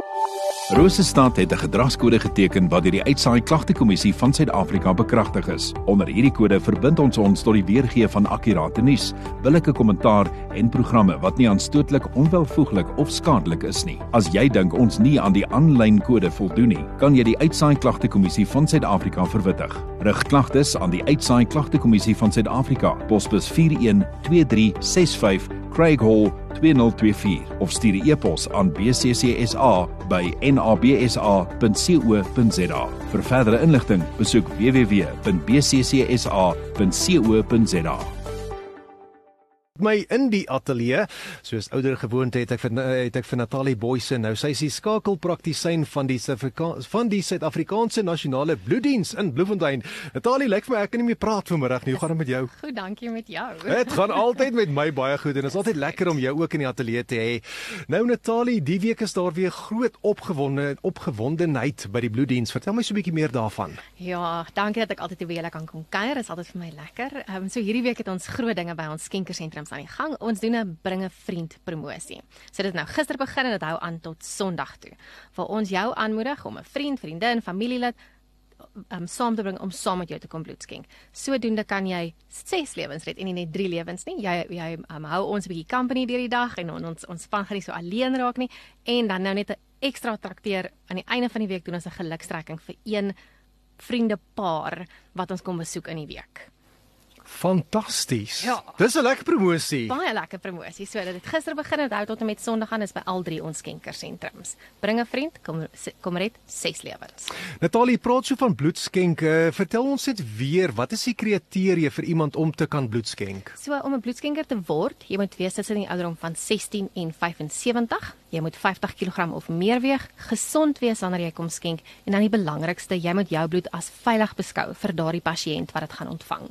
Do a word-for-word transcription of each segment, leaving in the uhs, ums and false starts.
Rosestad het 'n gedragskode geteken wat deur die Uitsaai-Klagtekommissie van Suid-Afrika bekragtig is. Onder hierdie kode verbind ons ons tot die weergee van akkurate nuus, billike kommentaar en programme wat nie aanstootlik, onwelvoeglik of skadelik is nie. As jy dink ons nie aan die aanlyn kode voldoen nie, kan jy die Uitsaai-Klagtekommissie van Suid-Afrika verwittig. Rig klagtes aan die Uitsaai-Klagtekommissie van Suid-Afrika, posbus vier een twee drie ses vyf, Craig Hall twee nul twee vier of stuur 'n e-pos aan b c c s a by n a b s a punt co punt z a. Vir verdere inligting, besoek w w w punt b c c s a punt co punt z a. My in die ateljee, soos ouder gewoonte het ek vir het ek vir Natalie Boysen. Nou sy is die skakelpraktisyn van die van die Suid-Afrikaanse Nasionale Bloeddiens in Bloemfontein. Natalie, lyk vir my ek kan nie meer praat vanmiddag nie. Hoe gaan dit met jou? Goed, dankie met jou. Dit gaan altyd met my baie goed en dit is altyd lekker om jou ook in die ateljee te hê. Nou Natalie, die week is daar weer groot opgewonde opgewondenheid by die Bloeddiens. Vertel my so 'n bietjie meer daarvan. Ja, dankie dat ek altyd weer kan kom kuier. Dit is altyd vir my lekker. Ehm um, so hierdie week het ons groot dinge by ons skenkersentrum aan die gang. Ons doen 'n bring 'n vriend promosie. So dit het nou gister begin en dit hou aan tot Sondag toe. Waar ons jou aanmoedig om 'n vriend, vriendin, familielid um, saam te bring om saam met jou te kom bloed skenk. Sodoende kan jy ses lewens red en nie net drie lewens nie. Jy jy um, hou ons 'n bietjie company deur die dag en on, ons ons span gaan nie so alleen raak nie en dan nou net 'n ekstra trakteer aan die einde van die week doen ons 'n gelukstrekking vir een vriendepaar wat ons kom besoek in die week. Fantasties. Ja. Dis 'n lekker promosie. Baie lekker promosie. So dit het gister begin en dit hou tot en met Sondag aan is by al drie ons skenkersentrums. Bring 'n vriend, kom kom red ses lewens. Natalie, praat so van bloedskenke. Vertel ons net weer, wat is die kriteria vir iemand om te kan bloedskenk? So om 'n bloedskenker te word, jy moet wees tussen die ouderdom van sestien en vyf en sewentig. Jy moet vyftig kilogram of meer weeg, gesond wees wanneer jy kom skenk en dan die belangrikste, jy moet jou bloed as veilig beskou vir daardie pasiënt wat dit gaan ontvang.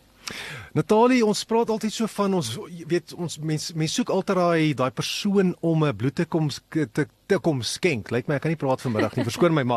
Natalie, ons praat altyd so van ons weet ons mense mens soek altyd daai daai persoon om 'n bloed te kom te, te kom skenk. Lyk my ek kan nie praat vanmiddag nie, verskoon my maar.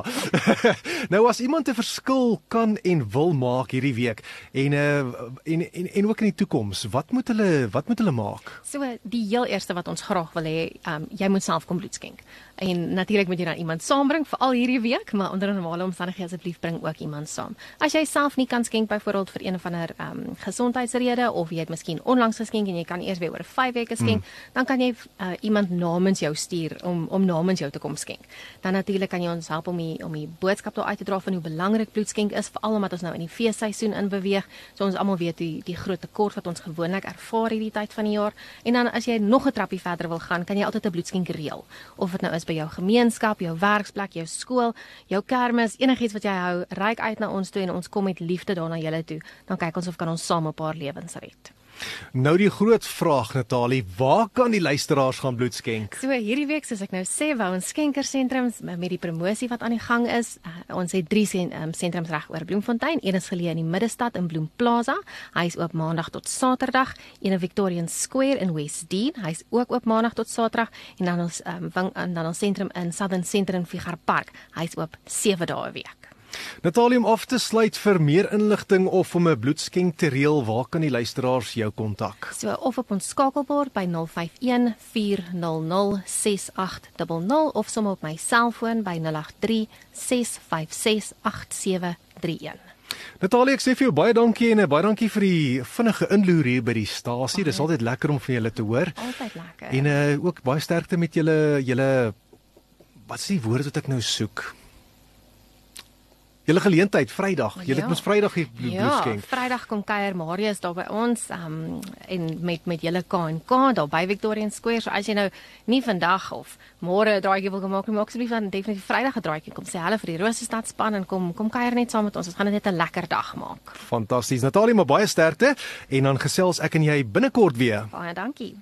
Nou as iemand 'n verskil kan en wil maak hierdie week en uh, en, en en ook in die toekoms, wat moet hulle wat moet hulle maak? So die heel eerste wat ons graag wil hê, um, jy moet self kom bloed skenk. En natuurlik moet jy dan iemand saambring vir al hierdie week, maar onder normale omstandighede asseblief bring ook iemand saam. As jy self nie kan skenk byvoorbeeld vir een of ander um, gesondheidsrede of jy het miskien onlangs geskenk en jy kan eers weer oor vyf weke skenk, mm. dan kan jy uh, iemand namens jou stuur om om namens jou te kom skenk. Dan natuurlik kan jy ons help om die om die boodskap daar uit te dra van hoe belangrik bloedskenk is, veral omdat ons nou in die feesseisoen in beweeg. So ons almal weet die die groot tekort wat ons gewoonlik ervaar hierdie tyd van die jaar. En dan as jy nog 'n trappie verder wil gaan, kan jy altyd 'n bloedskenk reël. Of dit nou is by jou gemeenskap, jou werksplek, jou skool, jou kermis, enigiets wat jy hou, reik uit na ons toe en ons kom met liefde daarna julle toe. Dan kyk ons of kan ons saam 'n paar lewens red. Nou die groot vraag, Natalie, waar kan die luisteraars gaan bloed skenk? So hierdie week, soos ek nou sê, wou ons skenkersentrums met die promosie wat aan die gang is. Uh, ons het drie um, sentrums reg oor Bloemfontein. Een is geleë in die Middestad in Bloem Plaza. Hy is oop Maandag tot Saterdag. Een in Victorian Square in West Dean. Hy is ook oop Maandag tot Saterdag. En dan ons um, wing, en dan ons sentrum in Southern Centre in Figaro Park. Hy is oop sewe dae 'n week. Natalie, om af te sluit, vir meer inligting of om 'n bloedskenk te reël, waar kan die luisteraars jou kontak? So of op ons skakelbord by nul vyf een vier nul nul ses agt nul nul of sommer op my selfoon by nul agt drie ses vyf ses agt sewe drie een. Natalie, ek sê vir jou baie dankie en baie dankie vir die vinnige inloer hier by die stasie. Dit is altyd lekker om van julle te hoor. Altyd lekker. En uh, ook baie sterkte met julle julle wat is die woord wat ek nou soek? Julle geleentheid Vrydag. Julle het ja. mos Vrydag hier bloedskenk. Ja, Vrydag kom kuier Marius daar by ons um, en met met julle K en K daar by Victorian Square. So as jy nou nie vandag of môre 'n draaitjie wil maak, maak asseblief dan definitief Vrydag 'n draaitjie. Kom sê hallo vir die Rosestad span en kom kom kuier net saam met ons. Ons gaan dit net 'n lekker dag maak. Fantasties. Natalie, maar baie sterkte en dan gesels ek en jy binnekort weer. Baie dankie.